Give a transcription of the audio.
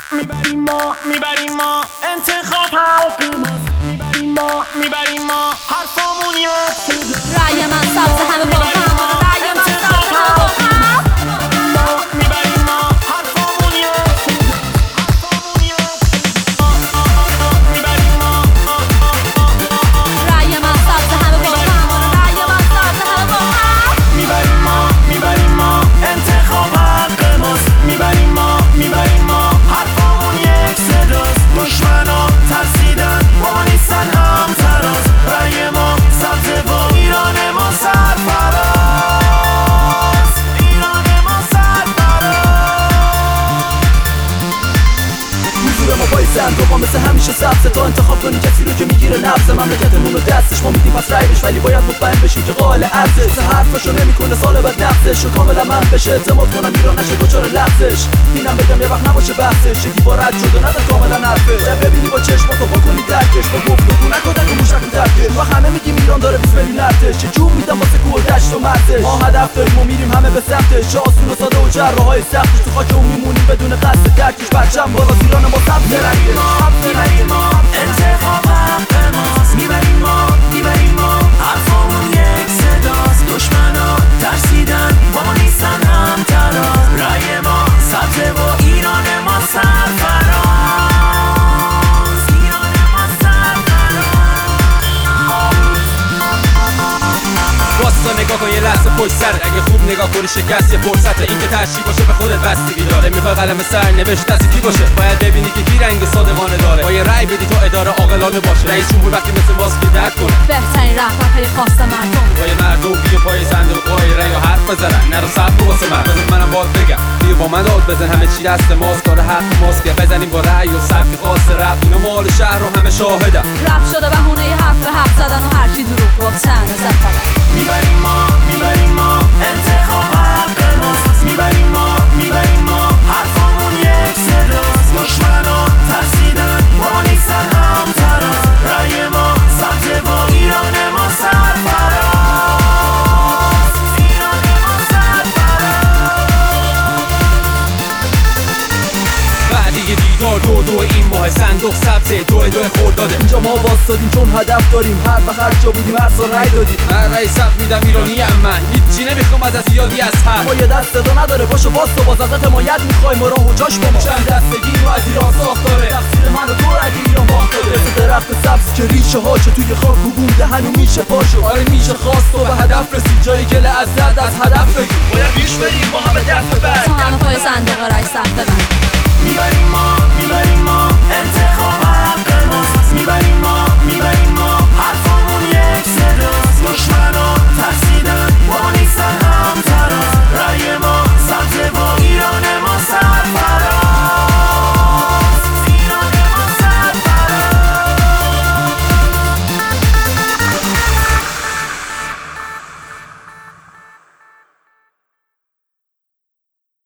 میبریم ما انتخاب حق ماست. میبریم ما حرفامون یاد رأی من سبز همه با هم. رأی من سبز همه با هم. میبریم ما حرفامون یاد میبریم ما رأی من سبز همه با هم. رأی من سبز همه با هم. میبریم ما انتخاب حق ماست. میبریم ما حرفامون یک صداست. دشمنا ترسیدن ما نیستن هم تراز. رأی ما سبزه و ایران ما سرفراز. ایران ما سرفراز. حضور ما پای صندوقا مثل همیشه سبزه تا انتخاب کنی کسی رو که میگیره نبض مملکتمون رو دستش. ما میدیم پس رأی بش ولی باید مطمئن بشیم که قائل ارزش. مثل حرفشو نمیکنه سال بعد نفسش رو کاملا من بشه اعتماد کنم ایران نشه دچار لحظش. اینم بگم یه وقت نباشه بحثش. یکی با رد شد و ندن کاملا حرفش. ببینی با چشماتو بکنی درکش. با گفتگو نکنن که موشک درکش. ما همه میگیم ایران داره 20 میلیون ارتش. چه جون میدم واسه کوه و دشت و مرزش. ما هدف داریم و میریم همه به سمتش. چه آسون و ساده و جراحای سختش. تو خاک اون میمونیم بدون قصد درکش. پرچم بالا ایران ما سبز رنگش. میبریم ما انتخاب حق ماست. میبریم ما حرفامون یک صداست. دشمنا ترسیدن ما نیستن هم تراز. رأی ما سبزه و ایران ما سرفراز. ایران ما سرفراز. واسه نگاه کن یه لحظه پشت سرت. اگه خوب نگاه کنی شکست یه فرصته. این که ترشی باشه به خودت بستگی داره. میخوای قلم سر نوشت از کی باشه. باید ببینی که کی رنگ صادقانه داره. با یه رأی بدی تا اداره عاقلانه باشه. رئیس جمهور وقتی مثل ماسک درد کنه. بهترین رهبرهای خواست مردم. با یه مردم بیا پای صندوق پای رأی و حرف بزنن. نرو صبر واسه من. منم باید بگم بیا با من داد بزن. همه چی دست ماست. کار حق ماست که بزنیم با رأی و سبک خاص رفت. اینا مال شهر رو همه شاهدن. رفت شده بهونه حرف به حرف زدن و هر کی دروغ گفت چند زد فقط. میبریم ما انتخاب حق ماست. میبریم ما حرفامون یک صداست. دشمنا ترسیدن ما نیستن هم تراز. رأی ما سبزه و ایران ما سرفراز. ایران ما سرفراز. بعدی دیدار دو این ماه صندوق سبزه دو خورداده. اینجا ما واسطادیم چون هدف داریم. هر هر جا بودیم هر سال رأی دادیم. من رأی سبز میدم ایرانی ام من. هیچی نمیخوام از یادی از هر. ما یه دست صدا نداره پاشو واسه باز ازت حمایت میخوایم و راه و جاش با ما. چند دستگی رو از ایران ساخت داره. تقصیر من و تو اگه ایران باخت داره. مثل درخت سبز که ریشه هاشو توی خاک و بونده هنو میشه پاشو. آره میشه خواست و به هدف رسید. جایی که لعزت از هدف بگیر. باید پیش بریم با همه دست ببر. تا همه پای صندوق رأی صف ببند.